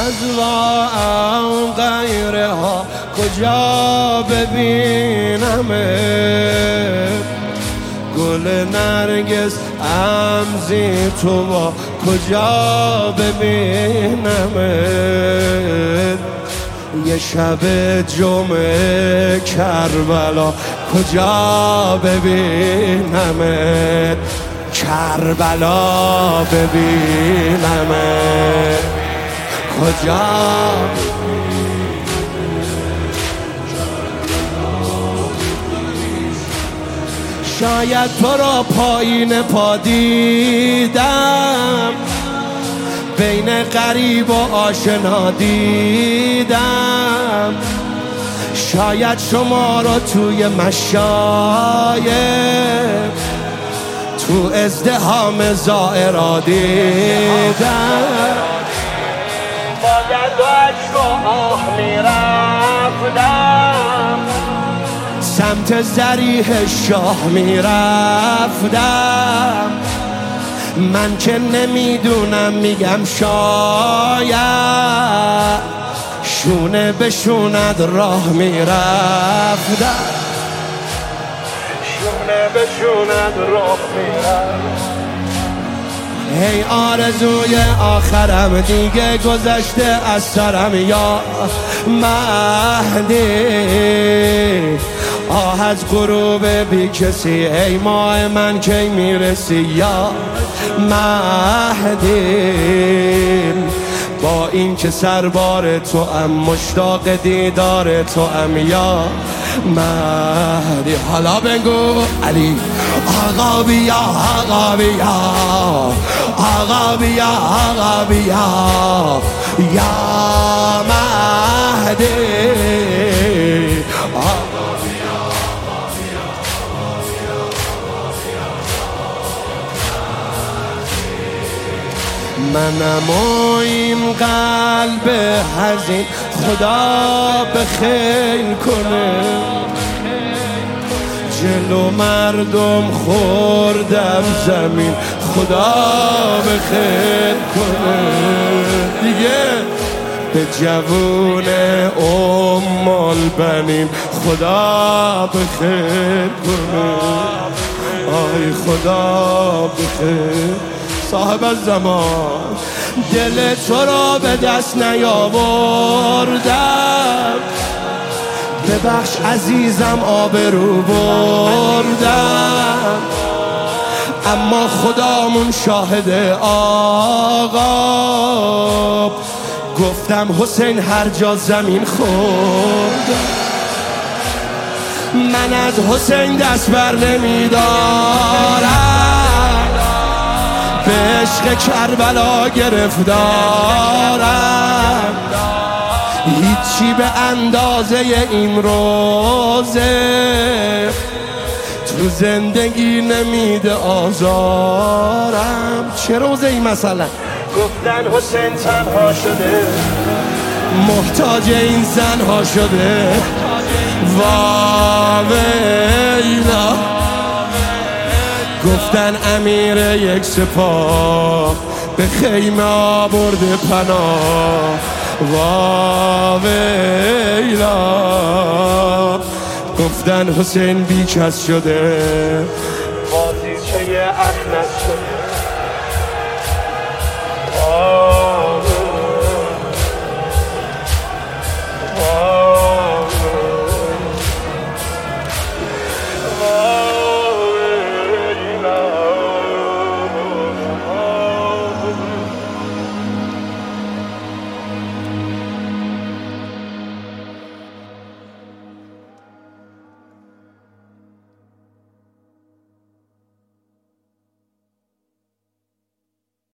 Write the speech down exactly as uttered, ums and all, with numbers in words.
نزوام غیرها کجا ببینمت، گل نرگس امزی تو با کجا ببینمت، یه شب جمعه کربلا کجا ببینمت، کربلا ببینمت کجا. شاید تو را پایین پا دیدم، بین غریب و آشنا دیدم، شاید شما را توی مشایخ تو ازدحام زائرا دیدم، باید باید رو آه میرفتم، سمت ضریح شاه میرفتم، من که نمیدونم میگم شاید شونه به شوند راه میرفتم، شونه به شوند راه میرفتم. هی آرزوی آخرم دیگه گذشته از سرم یا مهدی، آه از غروب بی کسی ای ماه من کی میرسی یا مهدی، با این که سربار تو ام مشتاق دیدار تو ام یا مهدی. حالا بگو علی آقا بیا آقا بیا آقا بیا آقا بیا یا مهدی، منم و این قلب حزین خدا به خیر کنه، جلو مردم خوردم زمین خدا به خیر کنه، دیگه به جوون ام البنین خدا به خیر کنه، آی خدا به خیر. صاحب الزمان دل تو را به دست نیاوردم، ببخش عزیزم آبرو بردم، اما خدامون شاهد آقا، گفتم حسین هر جا زمین خوردم، من از حسین دست بر نمیدارم، به عشق کربلا گرفتارم، هیچی به اندازه این روزه تو زندگی نمیده آزارم. چه روزه ای مثلا؟ گفتن حسین تنها شده، محتاج این زنها شده، واویلا گفتن امیر یک سپاه به خیمه آورده پناه، واویلا گفتن حسین بیکس شده،